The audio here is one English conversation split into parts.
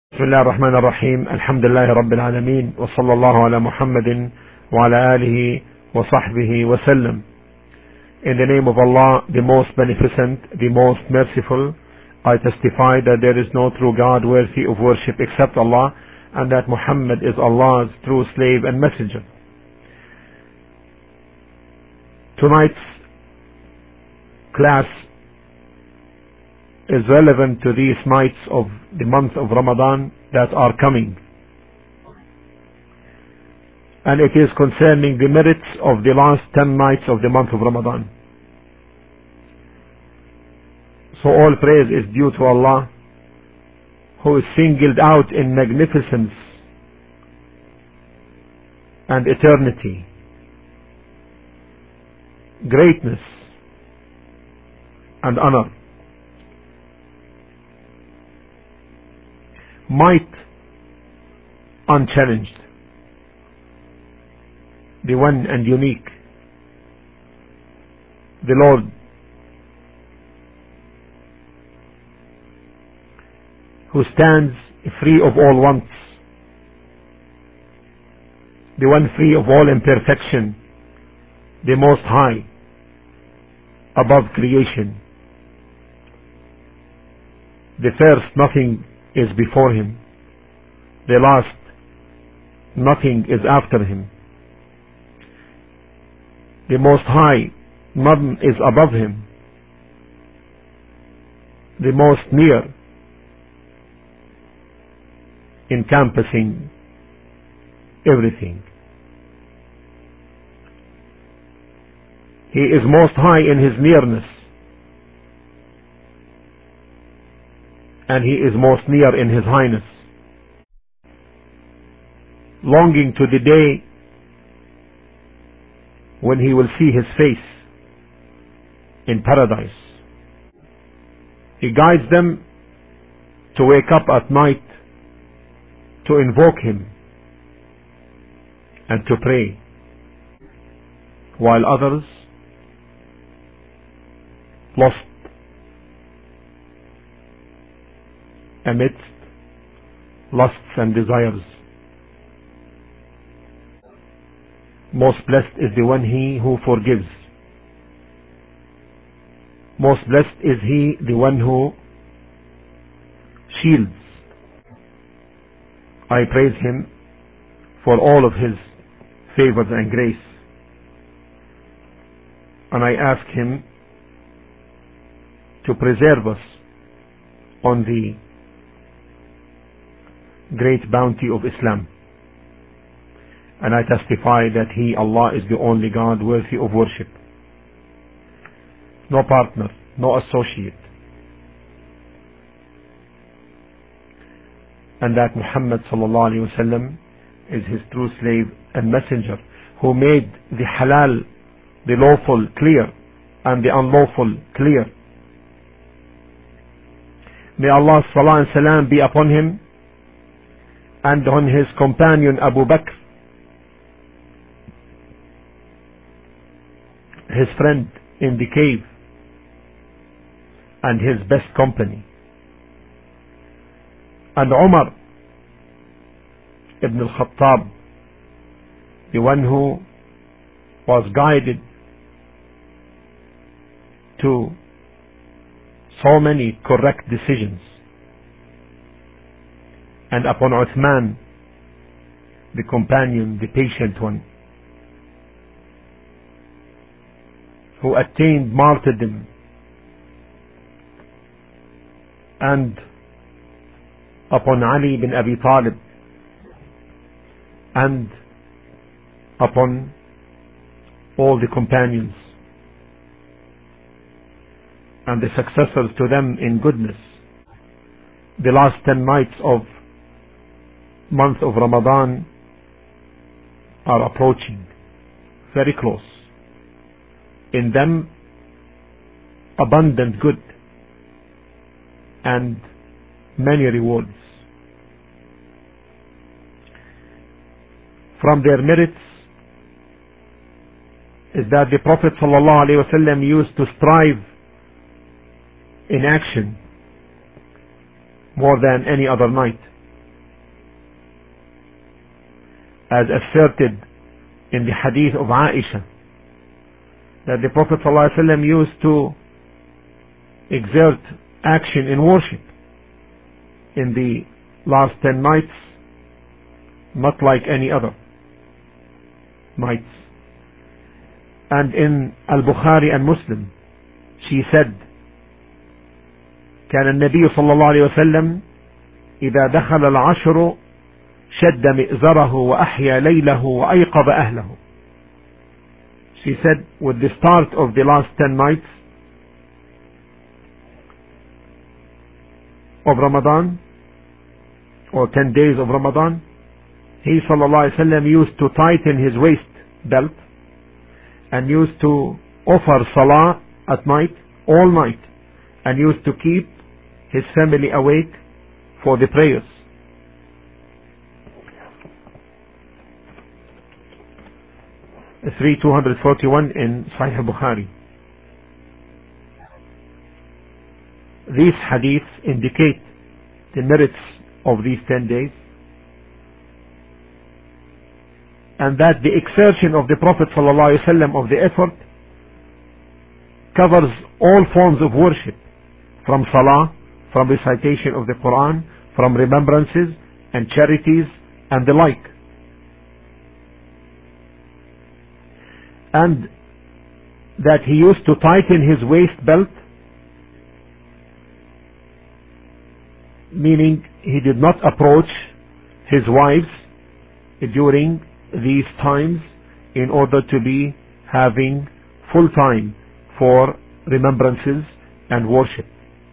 بسم الله الرحمن الرحيم. الحمد لله رب العالمين، وصلى الله على محمد وعلى آله وصحبه وسلم. In the name of Allah, the most beneficent, the most merciful, I testify that there is no true God worthy of worship except Allah, and that Muhammad is Allah's true slave and messenger. Tonight's class is relevant to these nights of the month of Ramadan that are coming, and it is concerning the merits of the last 10 nights of the month of Ramadan. So all praise is due to Allah, who is singled out in magnificence and eternity, greatness and honor, might unchallenged, the one and unique, the Lord, who stands free of all wants, the one free of all imperfection, the Most High, above creation, the first, nothing is before him, the last, nothing is after him, the Most High, none is above him, the most near, encompassing everything. He is most high in his nearness, and he is most near in his highness, longing to the day when he will see his face in paradise. He guides them to wake up at night to invoke him and to pray, while others, lost amidst lusts and desires. Most blessed is the one he who forgives. Most blessed is he, the one who shields. I praise him for all of his favors and grace, and I ask him to preserve us on the great bounty of Islam. And I testify that he, Allah, is the only God worthy of worship, no partner, no associate, and that Muhammad sallallahu alaihi wasallam is his true slave and messenger, who made the halal, the lawful, clear, and the unlawful clear. May Allah's salah and salam be upon him and on his companion Abu Bakr, his friend in the cave and his best company, and Umar ibn al-Khattab, the one who was guided to so many correct decisions, and upon Uthman, the companion, the patient one, who attained martyrdom, and upon Ali bin Abi Talib, and upon all the companions and the successors to them in goodness. The last 10 nights of month of Ramadan are approaching, very close. In them, abundant good and many rewards. From their merits is that the Prophet ﷺ used to strive in action more than any other night as asserted in the hadith of Aisha, that the Prophet ﷺ used to exert action in worship in the last 10 nights, not like any other nights. And in Al-Bukhari and Muslim, she said, كان النبي صلى الله عليه وسلم إذا دخل العشر شد مئزره وأحيا ليله وأيقظ أهله. She said, with the start of the last 10 nights of Ramadan, or 10 days of Ramadan, he sallallahu alaihi wasallam used to tighten his waist belt and used to offer salah at night, all night, and used to keep his family awake for the prayers. It's 3241 in Sahih Bukhari. These hadiths indicate the merits of these 10 days, and that the exertion of the Prophet ﷺ of the effort covers all forms of worship, from salah, from recitation of the Quran, from remembrances and charities and the like. And that he used to tighten his waist belt, meaning he did not approach his wives during these times in order to be having full time for remembrances and worship.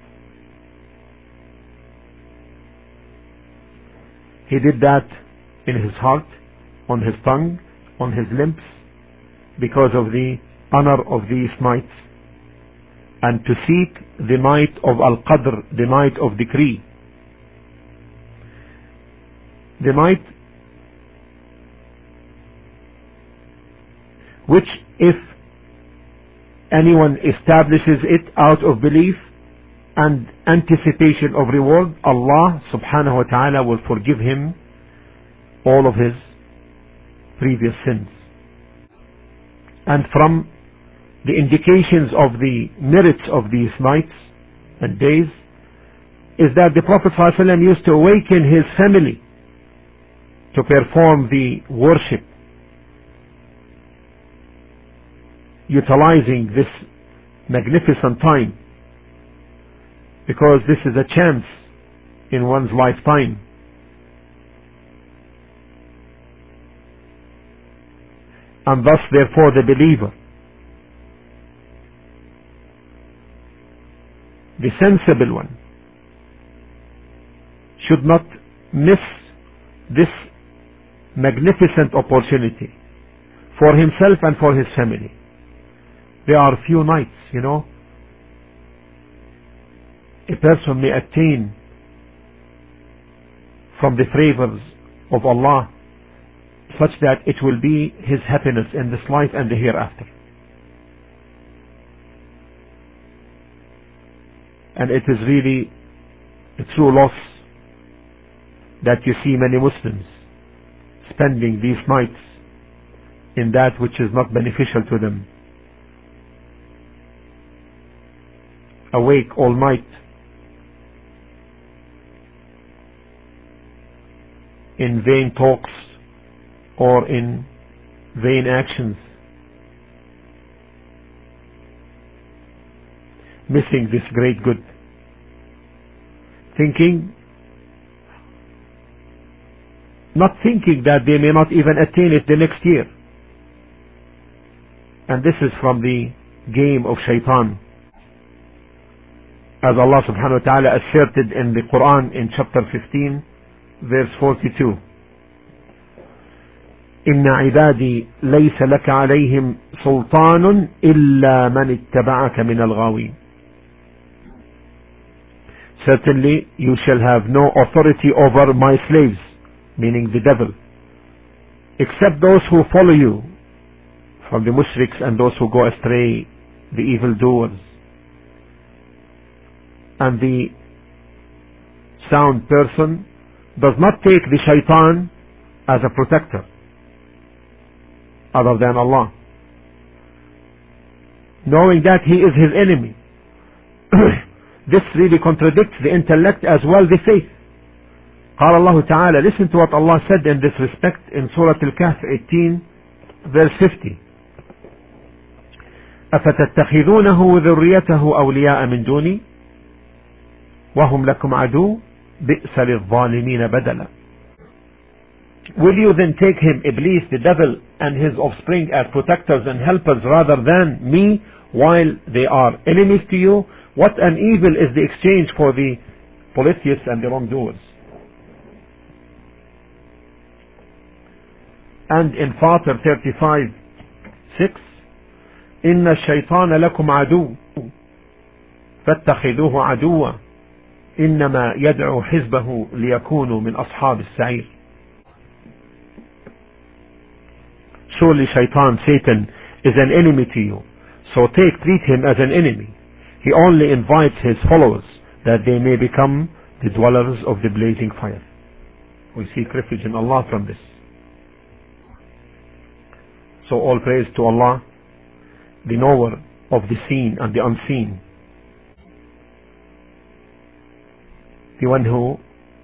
He did that in his heart, on his tongue, on his lips, because of the honor of these nights, and to seek the night of Al-Qadr, the night of decree, the night which, if anyone establishes it out of belief and anticipation of reward, Allah subhanahu wa ta'ala will forgive him all of his previous sins. And from the indications of the merits of these nights and days is that the Prophet ﷺ used to awaken his family to perform the worship, utilizing this magnificent time, because this is a chance in one's lifetime. And thus, therefore, the believer, the sensible one, should not miss this magnificent opportunity for himself and for his family. There are few nights, a person may attain from the favors of Allah such that it will be his happiness in this life and the hereafter. And it is really a true loss that you see many Muslims spending these nights in that which is not beneficial to them, awake all night in vain talks or in vain actions, missing this great good, not thinking that they may not even attain it the next year. And this is from the game of shaitan, as Allah subhanahu wa ta'ala asserted in the Quran in chapter 15 verse 42, إن عبادي ليس لك عليهم سلطان إلا من اتبعك من الغاوين. Certainly you shall have no authority over my slaves, meaning the devil, except those who follow you from the mushriks and those who go astray, the evildoers. And the sound person does not take the shaitan as a protector, other than Allah, knowing that he is his enemy. This really contradicts the intellect as well the faith. قال الله تعالى, listen to what Allah said in this respect in Surah Al-Kahf 18 verse 50. أفتتخذونه وذريته أولياء من دوني وهم لكم عدو بئس للظالمين بدلا. Will you then take him, Iblis, the devil, and his offspring as protectors and helpers rather than me, while they are enemies to you? What an evil is the exchange for the polytheists and the wrongdoers. And in Fatir 35:6, إن الشيطان لكم عدو فاتخذوه عدوا إنما يدعو حزبه ليكونوا من أصحاب السعير. Surely Shaitan, Satan, is an enemy to you, so treat him as an enemy. He only invites his followers that they may become the dwellers of the blazing fire. We seek refuge in Allah from this. So all praise to Allah, the knower of the seen and the unseen, the one who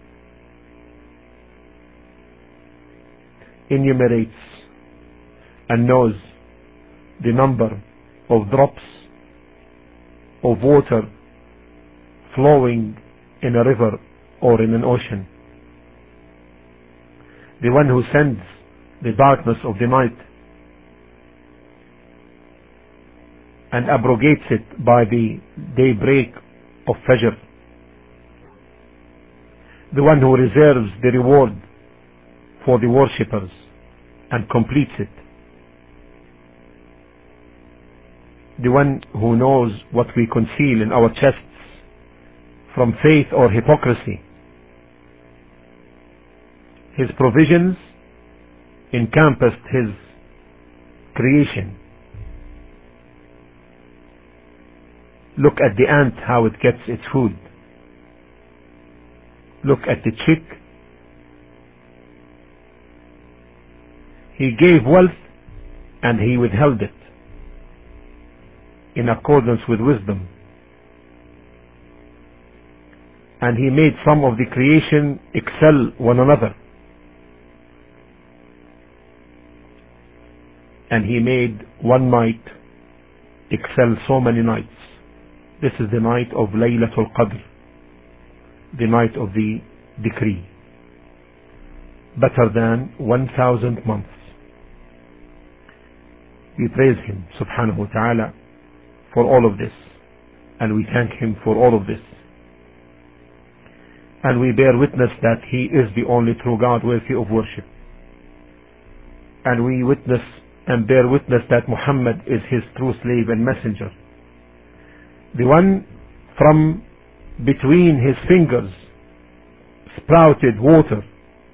enumerates and knows the number of drops of water flowing in a river or in an ocean, the one who sends the darkness of the night and abrogates it by the daybreak of Fajr, the one who reserves the reward for the worshippers and completes it, the one who knows what we conceal in our chests from faith or hypocrisy. His provisions encompassed his creation. Look at the ant, how it gets its food. Look at the chick. He gave wealth and he withheld it in accordance with wisdom. And he made some of the creation excel one another. And he made one night excel so many nights. This is the night of Laylatul Qadr, the night of the decree, better than 1,000 months. We praise him subhanahu wa ta'ala for all of this, and we thank him for all of this, and we bear witness that he is the only true God worthy of worship, and we witness and bear witness that Muhammad is his true slave and messenger, the one from between his fingers sprouted water,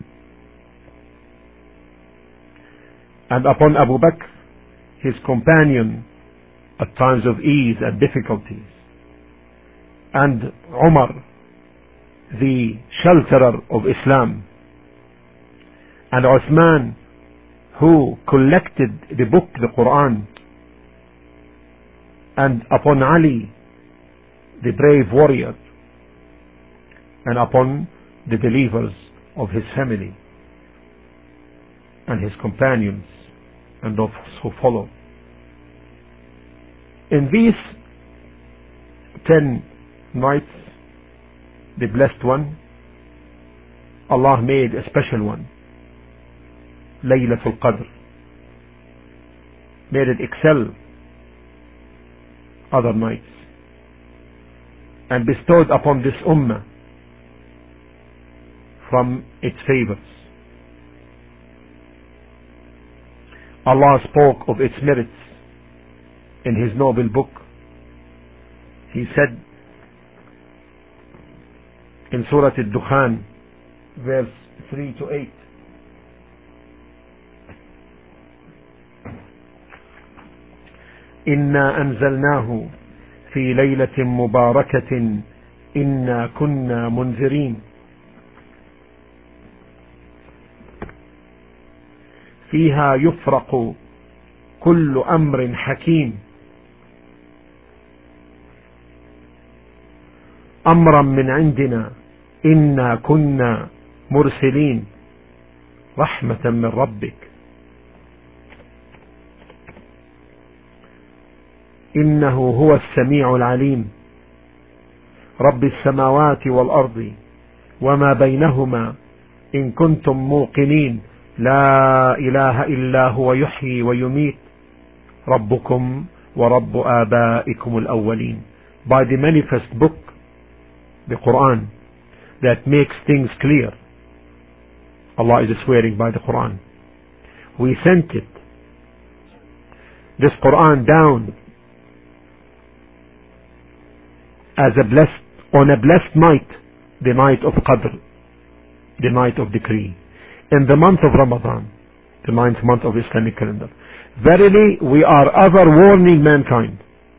and upon Abu Bakr, his companion at times of ease and difficulties, and Umar, the shelterer of Islam, and Uthman, who collected the book, the Quran, and upon Ali, the brave warrior, and upon the believers of his family and his companions and those who follow. In these 10 nights, the blessed one, Allah made a special one, Laylatul Qadr, made it excel other nights, and bestowed upon this ummah from its favors. Allah spoke of its merits in his noble book. He said in Surah Al-Dukhan verse 3 to 8, إنا أنزلناه في ليلة مباركة إنا كنا منذرين فيها يفرق كل أمر حكيم أمرا من عندنا إنا كنا مرسلين رحمة من ربك إنه هو السميع العليم رب السماوات والأرض وما بينهما إن كنتم موقنين لا إله إلا هو يحيي ويميت ربكم ورب آبائكم الأولين. By the manifest book, the Quran, that makes things clear. Allah is swearing by the Quran. We sent it, this Quran, down as a blessed, on a blessed night, the night of Qadr, the night of decree, in the month of Ramadan, the 9th month of Islamic calendar. Verily, we are ever warning mankind.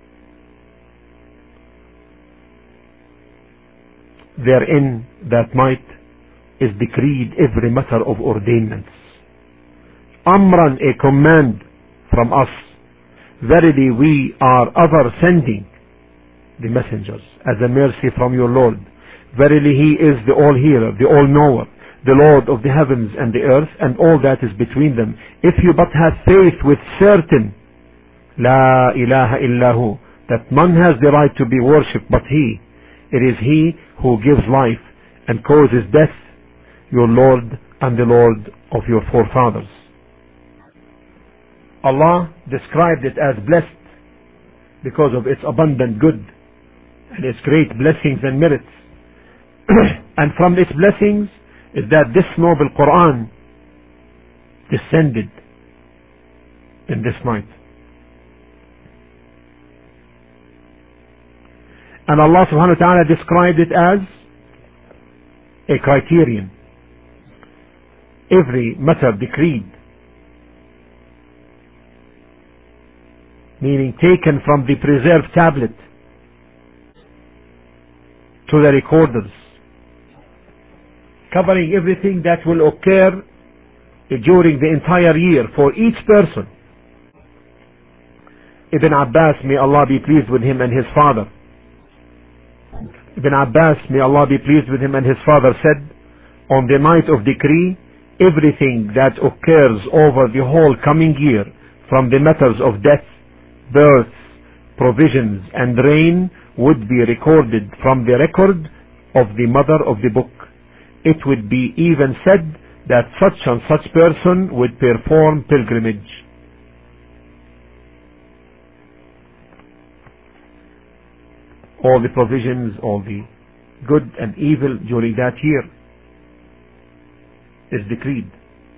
Therein, that night, is decreed every matter of ordainments. Amran, a command from us. Verily, we are ever sending the messengers as a mercy from your Lord. Verily, He is the all-hearer, the all-knower, the Lord of the heavens and the earth, and all that is between them. If you but have faith with certain, La ilaha illahu, that none has the right to be worshipped but He. It is He who gives life and causes death, your Lord and the Lord of your forefathers. Allah described it as blessed because of its abundant good and its great blessings and merits. And from its blessings is that this noble Quran descended in this night. And Allah subhanahu wa ta'ala described it as a criterion. Every matter decreed, meaning taken from the preserved tablet to the recorders, covering everything that will occur during the entire year for each person. Ibn Abbas, may Allah be pleased with him and his father, Ibn Abbas, may Allah be pleased with him and his father, said, on the night of decree, everything that occurs over the whole coming year, from the matters of death, birth, provisions and rain, would be recorded from the record of the mother of the book. It would be even said that such and such person would perform pilgrimage. All the provisions, all the good and evil during that year is decreed.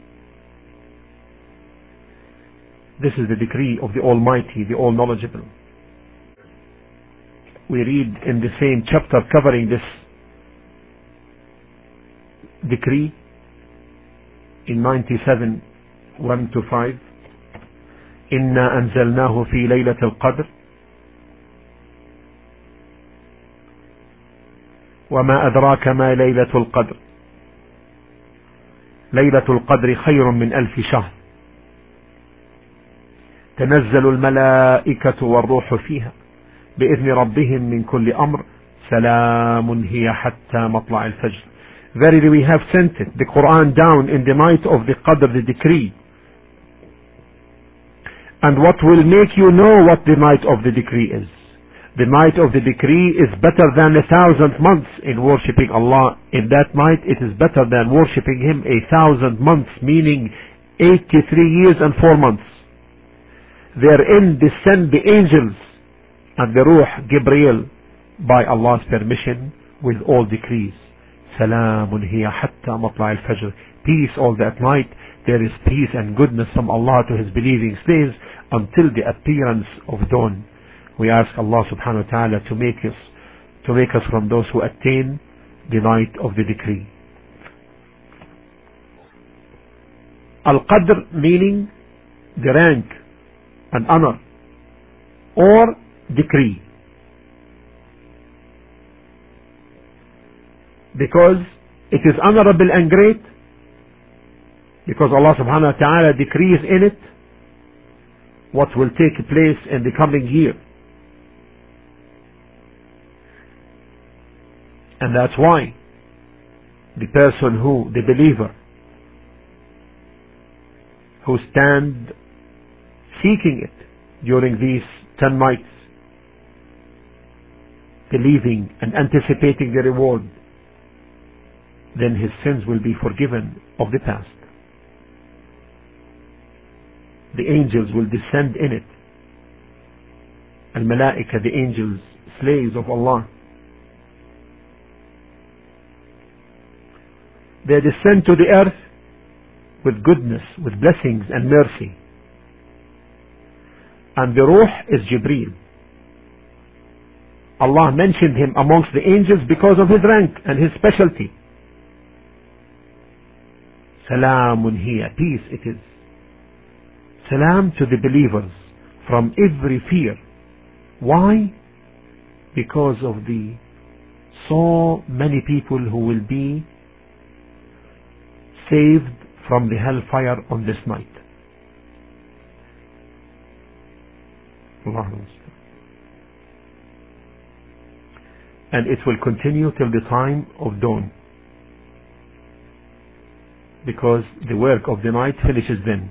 This is the decree of the Almighty, the All-Knowledgeable. We read in the same chapter covering this decree in 97, 1 to 5, إِنَّا أَنزَلْنَاهُ فِي لَيْلَةِ الْقَدْرِ وما أدراك ما ليلة القدر ليلة القدر خير من 1000 شهر تنزل الملائكة والروح فيها بإذن ربهم من كل أمر سلام هي حتى مطلع الفجر. Verily we have sent it, the Quran, down in the night of the Qadr, the decree. And what will make you know what the night of the decree is? The night of the decree is better than 1,000 months in worshipping Allah. In that night it is better than worshipping Him 1,000 months, meaning 83 years and 4 months. Therein descend the angels and the Ruh, Gabriel, by Allah's permission, with all decrees. Salamun hiya hatta matla' al-fajr. Peace all that night. There is peace and goodness from Allah to His believing slaves until the appearance of dawn. We ask Allah subhanahu wa ta'ala to make us from those who attain the night of the decree. Al-Qadr, meaning the rank and honor, or decree. Because it is honorable and great, because Allah subhanahu wa ta'ala decrees in it, what will take place in the coming year. And that's why the person the believer who stand seeking it during these 10 nights, believing and anticipating the reward, then his sins will be forgiven of the past. The angels will descend in it. Al-Malaika, the angels, slaves of Allah. They descend to the earth with goodness, with blessings and mercy. And the Ruh is Jibreel. Allah mentioned him amongst the angels because of his rank and his specialty. Salamun hiya, peace it is. Salam to the believers from every fear. Why? Because of the so many people who will be saved from the hellfire on this night. Allah. And it will continue till the time of dawn, because the work of the night finishes then.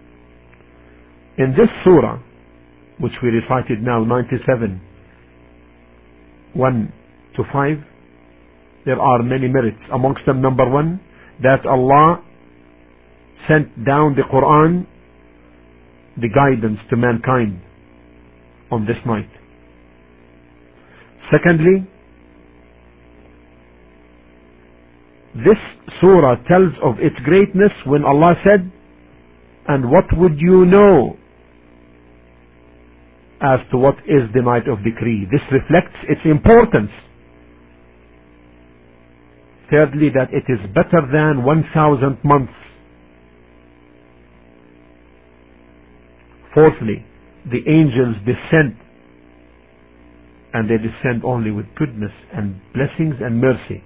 In this surah, which we recited now, 97, 1 to 5, there are many merits. Amongst them, number 1, that Allah sent down the Quran, the guidance to mankind on this night. Secondly, this surah tells of its greatness when Allah said, and what would you know as to what is the night of decree? This reflects its importance. Thirdly, that it is better than 1,000 months. Fourthly, the angels descend, and they descend only with goodness and blessings and mercy.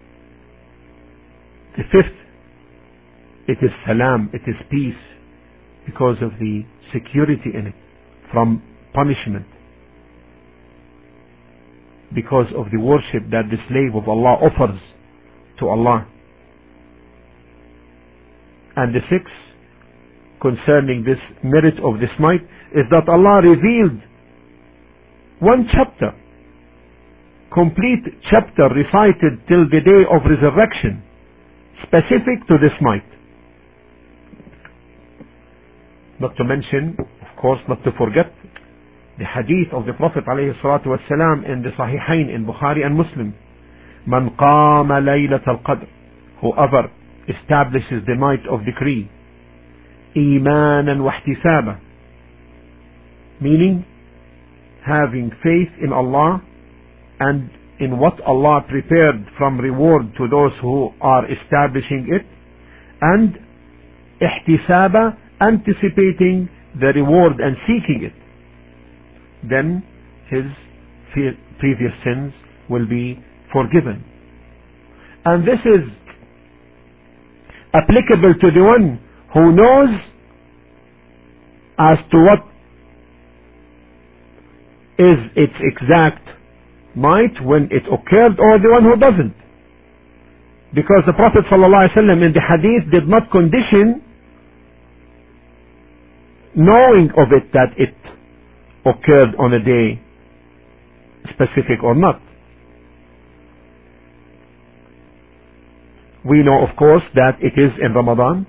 The fifth, it is salam, it is peace, because of the security in it from punishment, because of the worship that the slave of Allah offers to Allah. And the sixth, concerning this merit of this night, is that Allah revealed one chapter, complete chapter recited till the day of resurrection, specific to this night. Not to mention, of course, not to forget the hadith of the Prophet ﷺ in the Sahihain in Bukhari and Muslim. Man qama laylat al-qadr, whoever establishes the night of decree, imanan wa ihtisaba, meaning having faith in Allah and in what Allah prepared from reward to those who are establishing it, and ihtisaba, anticipating the reward and seeking it, then his previous sins will be forgiven. And this is applicable to the one who knows as to what is its exact night when it occurred, or the one who doesn't. Because the Prophet ﷺ in the hadith did not condition knowing of it, that it occurred on a day specific or not. We know, of course, that it is in Ramadan,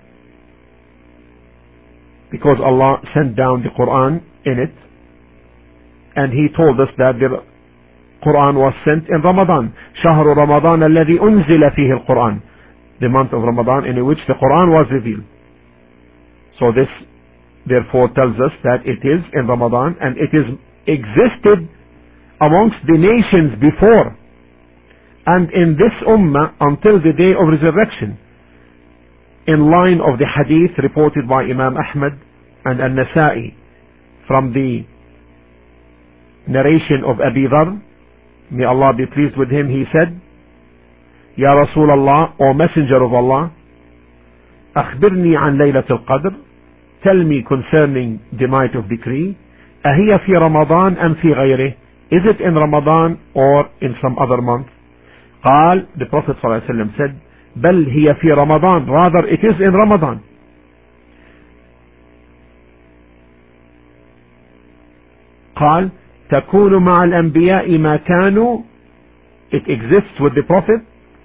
because Allah sent down the Quran in it, and He told us that the Quran was sent in Ramadan. شهر رمضان الذي أنزل فيه القرآن, the month of Ramadan in which the Quran was revealed. So this therefore tells us that it is in Ramadan, and it is existed amongst the nations before and in this ummah until the day of resurrection, in line of the hadith reported by Imam Ahmad and An-Nasa'i from the narration of Abi Dharr, may Allah be pleased with him. He said, Ya Rasulullah, O Messenger of Allah, أخبرني عن ليلة القدر, tell me concerning the night of decree, أهي في رمضان أم في غيره? Is it in Ramadan or in some other month? قال, the Prophet ﷺ said, بل هي في رمضان, rather it is in Ramadan. قال, تكون مع الأنبياء ما كانوا, it exists with the Prophet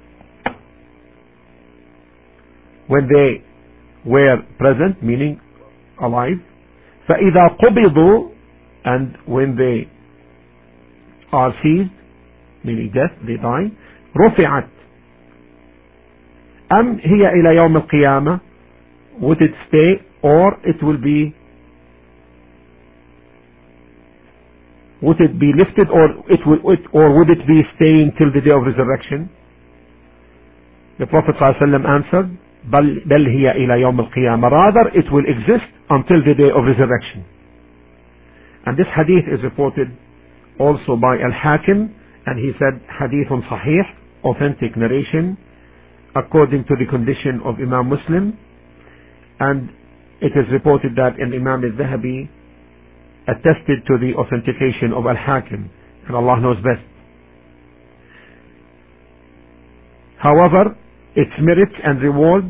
when they were present, meaning alive. فإذا قبضوا, and when they are seized, meaning death, they die. رفعت, أم هي إلى يوم القيامة, would it stay or it will be, would it be lifted or or would it be staying till the day of resurrection? The Prophet ﷺ answered, بل هي إلى يوم القيامة, rather it will exist until the day of resurrection. And this hadith is reported also by Al-Hakim, and he said hadithun sahih, authentic narration according to the condition of Imam Muslim, and it is reported that Imam al-Dhahabi attested to the authentication of Al-Hakim, and Allah knows best. However, its merit and reward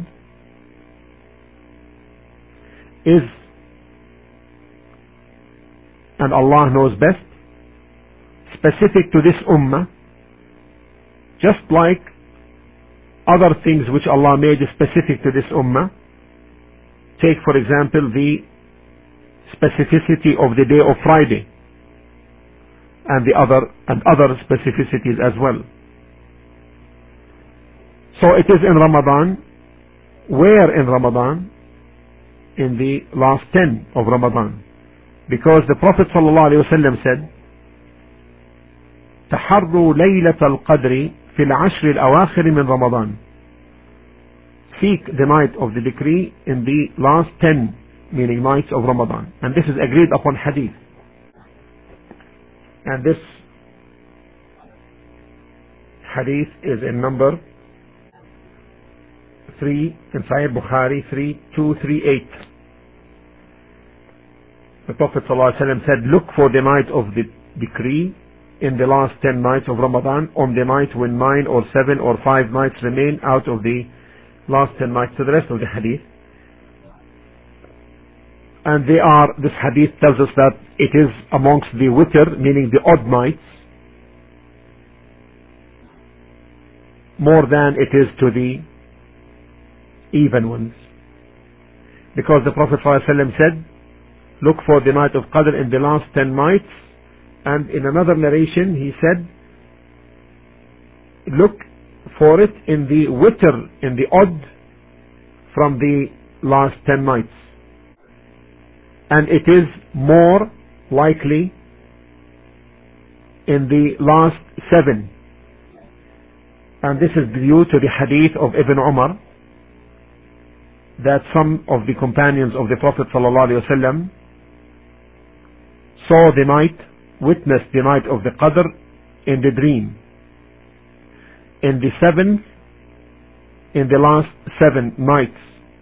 is, and Allah knows best, specific to this ummah, just like other things which Allah made specific to this ummah. Take for example the specificity of the day of Friday, and other specificities as well. So it is in Ramadan. Where in Ramadan? In the last 10 of Ramadan, because the Prophet ﷺ said, تحروا ليلة القدر في العشر الأواخر من رمضان. Seek the night of the decree in the last 10, meaning nights of Ramadan. And this is agreed upon hadith. And this hadith is in number 3 in Sahih Bukhari 3238. The Prophet ﷺ said, look for the night of the decree in the last 10 nights of Ramadan, on the night when 9 or 7 or 5 nights remain out of the last 10 nights. To the rest of the hadith, and this hadith tells us that it is amongst the witr, meaning the odd nights, more than it is to the even ones, because the Prophet ﷺ said, look for the night of Qadr in the last 10 nights. And in another narration he said, look for it in the witr, in the odd, from the last 10 nights. And it is more likely in the last 7. And this is due to the hadith of Ibn Umar, that some of the companions of the Prophet ﷺ saw the night, witnessed the night of the Qadr in the dream, in the 7th, in the last 7 nights.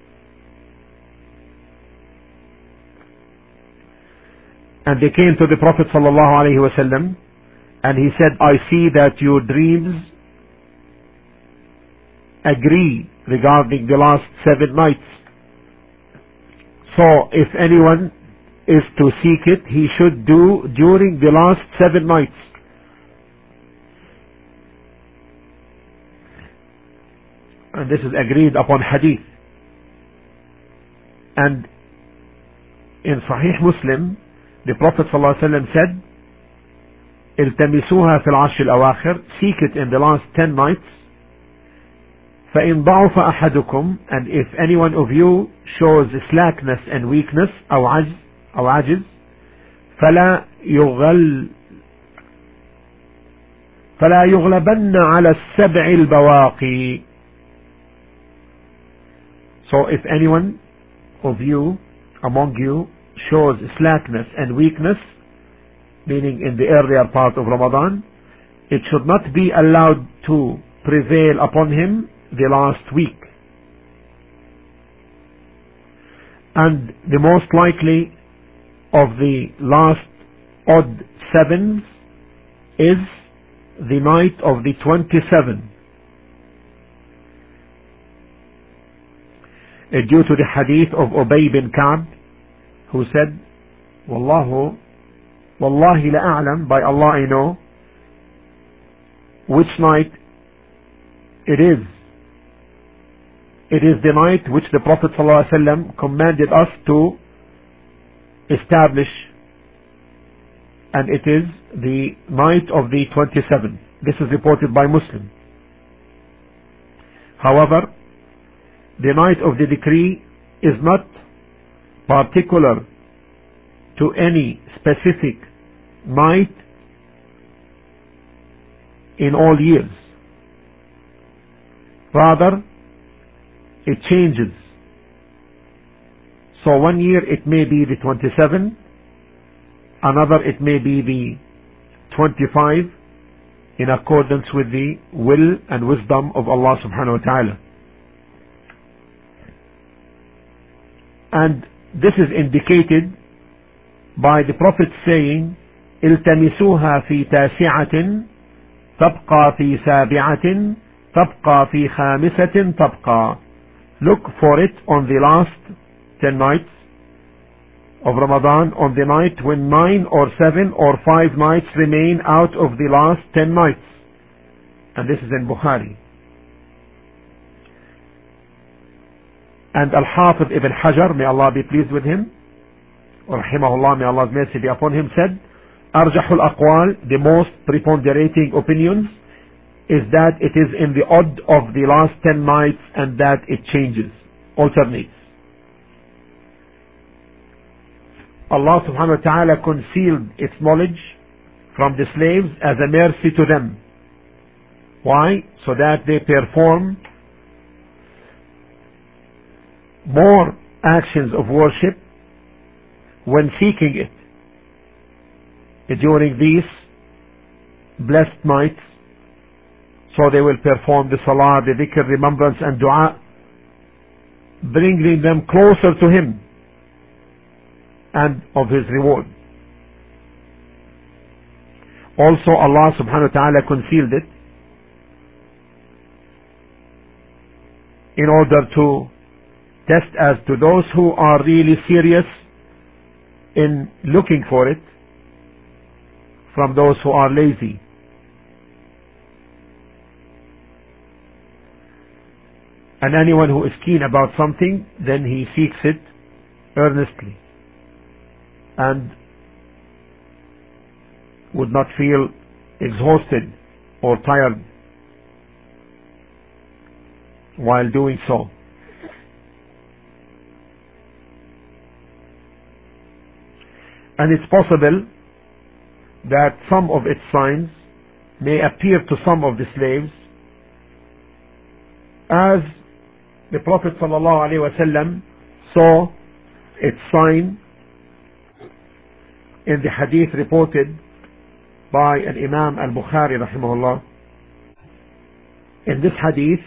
And they came to the Prophet ﷺ, and he said, I see that your dreams agree regarding the last 7 nights. So if anyone is to seek it, he should do during the last 7 nights. And this is agreed upon hadith. And in Sahih Muslim, the Prophet ﷺ said, التمسوها في العشر الأواخر, seek it in the last 10 nights. فإن ضعف أحدكم, and if any one of you shows slackness and weakness أو عجز فلا يغلبن على السبع البواقي. So if anyone of you, among you, shows slackness and weakness, meaning in the earlier part of Ramadan, it should not be allowed to prevail upon him the last week. And the most likely of the last odd 7 is the night of the 27th, due to the hadith of Ubay bin Ka'b, who said, Wallahi la'a'lam, by Allah I know which night it is. It is the night which the Prophet ﷺ commanded us to establish, and it is the night of the 27th. This is reported by Muslim. However, the night of the decree is not particular to any specific night in all years. Rather, it changes. So one year it may be the 27th, another it may be the 25, in accordance with the will and wisdom of Allah subhanahu wa ta'ala. And this is indicated by the Prophet saying, التمسوها في تاسعة تبقى في سابعة تبقى في خامسة تبقى. Look for it on the last 10 nights of Ramadan, on the night when 9 or 7 or 5 nights remain out of the last 10 nights. And this is in Bukhari. And Al-Hafiz Ibn Hajar, may Allah be pleased with him, rahimahullah, may Allah's mercy be upon him, said, Arjahul Aqwal, the most preponderating opinions, is that it is in the odd of the last 10 nights and that it changes, alternates. Allah subhanahu wa ta'ala concealed its knowledge from the slaves as a mercy to them. Why? So that they perform more actions of worship when seeking it during these blessed nights. So they will perform the salah, the dhikr, remembrance and dua, bringing them closer to Him and of His reward. Also Allah subhanahu wa ta'ala concealed it in order to test as to those who are really serious in looking for it from those who are lazy. And anyone who is keen about something, then he seeks it earnestly and would not feel exhausted or tired while doing so. And it's possible that some of its signs may appear to some of the slaves, as the Prophet ﷺ saw its sign in the hadith reported by an Imam al-Bukhari rahimahullah. In this hadith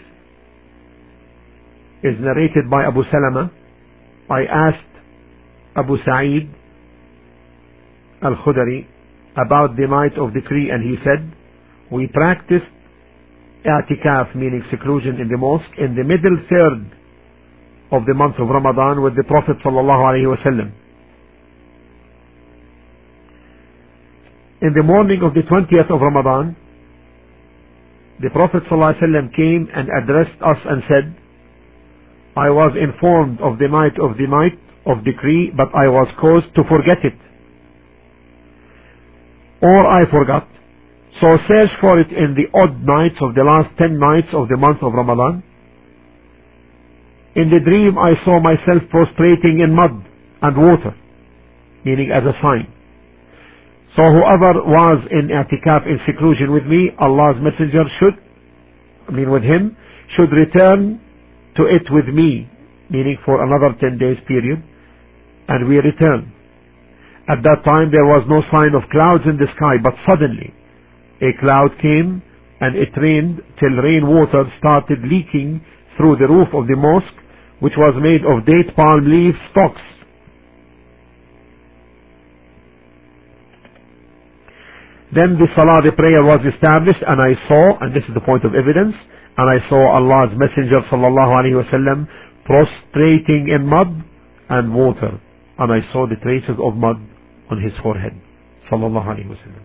is narrated by Abu Salama. I asked Abu Sa'id al-Khudri about the night of decree, and he said, we practiced i'tikaf, meaning seclusion in the mosque, in the middle third of the month of Ramadan with the Prophet sallallahu alaihi wasallam. In the morning of the 20th of Ramadan, the Prophet sallallahu alaihi wasallam came and addressed us and said, I was informed of the night of decree, but I was caused to forget it, or I forgot. So search for it in the odd nights of the last 10 nights of the month of Ramadan. In the dream I saw myself prostrating in mud and water, meaning as a sign. So whoever was in i'tikaf, in seclusion with me, Allah's messenger with him, should return to it with me, meaning for another 10 days period. And we returned. At that time there was no sign of clouds in the sky, but suddenly a cloud came and it rained till rainwater started leaking through the roof of the mosque, which was made of date palm leaf stalks. Then the salah, the prayer was established, and I saw, and this is the point of evidence, and I saw Allah's Messenger sallallahu alaihi wasallam prostrating in mud and water, and I saw the traces of mud on his forehead sallallahu alaihi wasallam.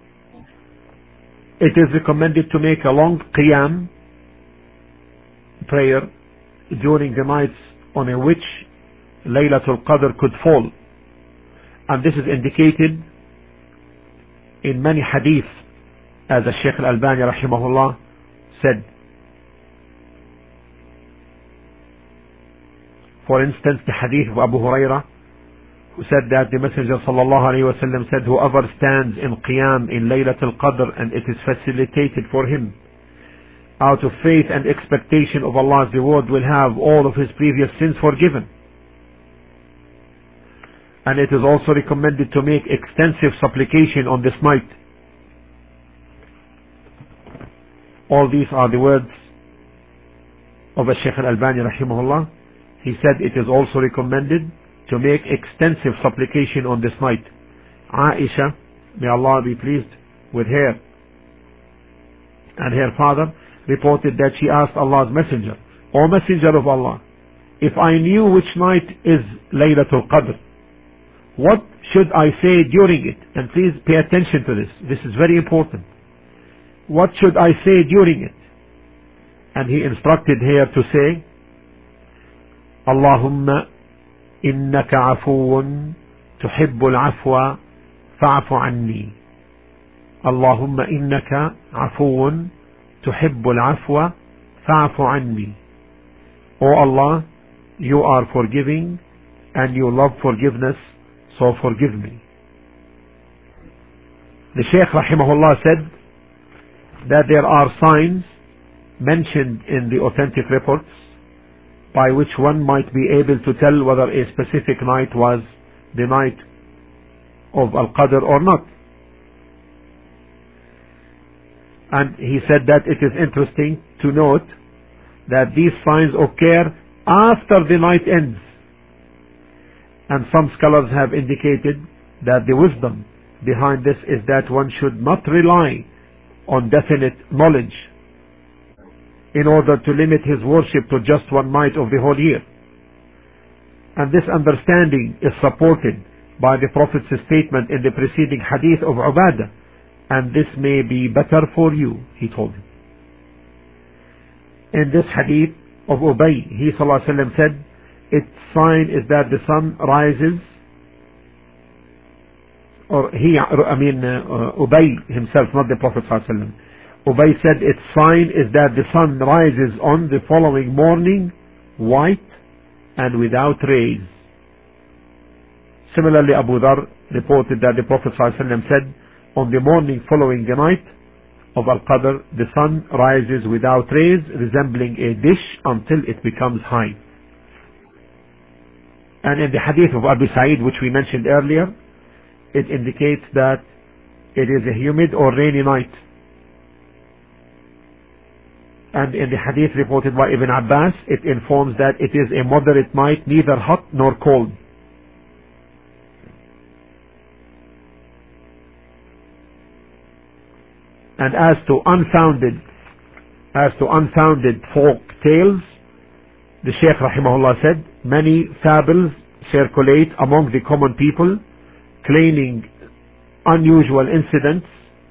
It is recommended to make a long qiyam prayer during the nights on which Laylatul Qadr could fall, and this is indicated in many hadith, as the Shaykh Al-Albani rahimahullah said. For instance, the hadith of Abu Hurairah, who said that the Messenger sallallahu alaihi wasallam said, whoever stands in qiyam in Laylatul Qadr and it is facilitated for him out of faith and expectation of Allah's reward, will have all of his previous sins forgiven. And it is also recommended to make extensive supplication on this night. All these are the words of Shaykh Al-Albani rahimahullah. He said it is also recommended to make extensive supplication on this night. Aisha, may Allah be pleased with her, and her father reported that she asked Allah's Messenger, O Messenger of Allah, if I knew which night is Laylatul Qadr, what should I say during it? And please pay attention to this. This is very important. What should I say during it? And he instructed her to say, Allahumma innaka afuun tuhibbul afwa fa'fu anni. Allahumma innaka afuun tuhibbul afwa fa'fu anni. O Allah, you are forgiving and you love forgiveness, so forgive me. The Shaykh rahimahullah said that there are signs mentioned in the authentic reports by which one might be able to tell whether a specific night was the night of Al-Qadr or not. And he said that it is interesting to note that these signs occur after the night ends. And some scholars have indicated that the wisdom behind this is that one should not rely on definite knowledge in order to limit his worship to just one night of the whole year. And this understanding is supported by the Prophet's statement in the preceding hadith of Ubadah, and this may be better for you, he told him. In this hadith of Ubay, he sallallahu alaihi wasallam said, its sign is that the sun rises, or Ubay himself, not the Prophet sallallahu alaihi wasallam. Ubay said its sign is that the sun rises on the following morning white and without rays. Similarly, Abu Dhar reported that the Prophet ﷺ said, on the morning following the night of Al-Qadr, the sun rises without rays, resembling a dish until it becomes high. And in the hadith of Abu Sa'id, which we mentioned earlier, it indicates that it is a humid or rainy night. And in the hadith reported by Ibn Abbas, it informs that it is a moderate night, neither hot nor cold. And as to unfounded folk tales, the Shaykh rahimahullah said, many fables circulate among the common people claiming unusual incidents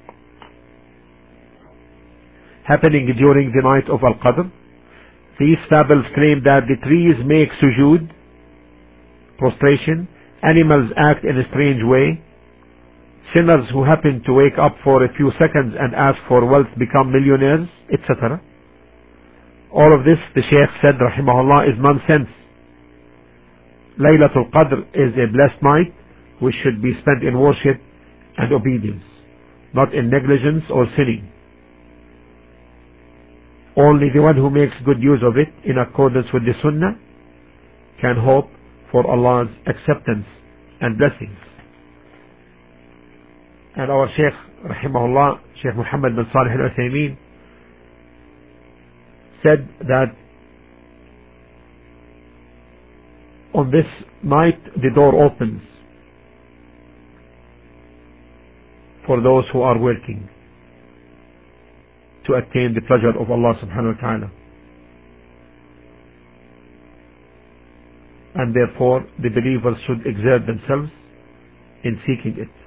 happening during the night of Al-Qadr. These fables claim that the trees make sujood, prostration, animals act in a strange way, sinners who happen to wake up for a few seconds and ask for wealth become millionaires, etc. All of this, the Shaykh said, rahimahullah, is nonsense. Laylatul Qadr is a blessed night which should be spent in worship and obedience, not in negligence or sinning. Only the one who makes good use of it in accordance with the Sunnah can hope for Allah's acceptance and blessings. And our Shaykh, rahimahullah, Shaykh Muhammad bin Salih al-Uthaymeen, said that on this night the door opens for those who are working to attain the pleasure of Allah subhanahu wa ta'ala. And therefore the believers should exert themselves in seeking it.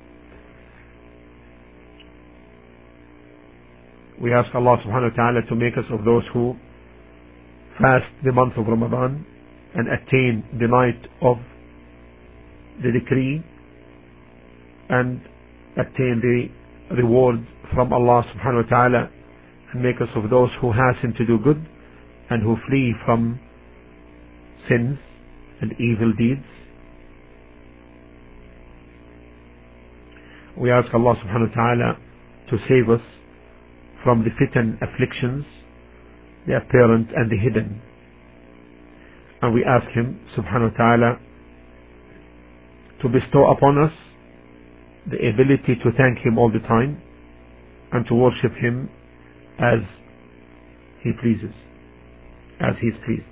We ask Allah subhanahu wa ta'ala to make us of those who fast the month of Ramadan and attain the night of the decree and attain the reward from Allah subhanahu wa ta'ala, and make us of those who hasten to do good and who flee from sins and evil deeds. We ask Allah subhanahu wa ta'ala to save us from the fitan afflictions, the apparent and the hidden. And we ask Him subhanahu wa ta'ala to bestow upon us the ability to thank Him all the time and to worship Him as He pleases, as He is pleased.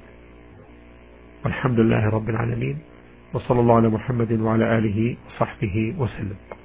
Alhamdulillah Rabbil Alameen, wa sallallahu ala Muhammadin wa ala alihi wa sahbihi wa sallam.